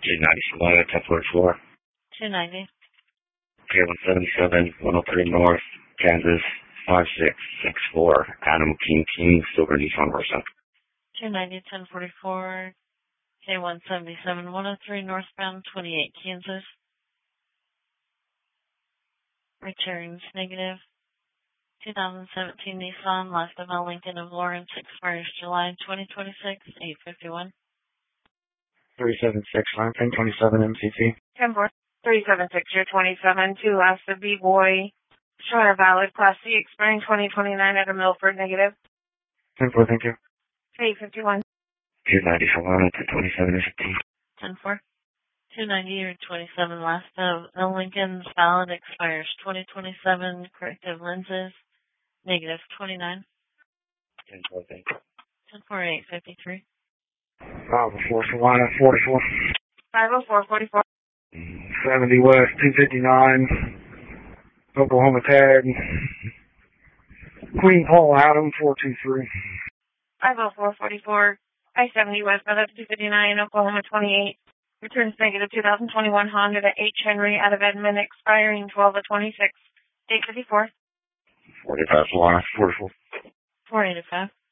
290 Salina, 1044. 290. K177, 103 North, Kansas, 5664, Adam King, Silver Nissan Versa. 290, 1044. K177, 103 northbound, 28 Kansas. Returns negative. 2017 Nissan, last of all Lincoln of Lawrence, expires July 2026, 851. 376, 1027 MCT. 10-4, 376, year 27, two last of B-Boy, Shire Valid, Class C, expiring 2029 at a Milford, negative. 10-4, thank you. 851. 290 Solana, 227 MCT. 10-4. 290 or 27 last of L. Lincoln's valid, expires 2027, corrective lenses, negative 29. 10-4, thank you. 10-4, 853. 504 Solana, 44. 504, 44. 70 West, 259. Oklahoma tag. Queen Paul Adam, 423. 504, 44. I-70 West, that's 259, Oklahoma 28. Returns negative 2021 Honda to H. Henry out of Edmond, expiring 12 of 26. 854. 45 Solana, 44. 485.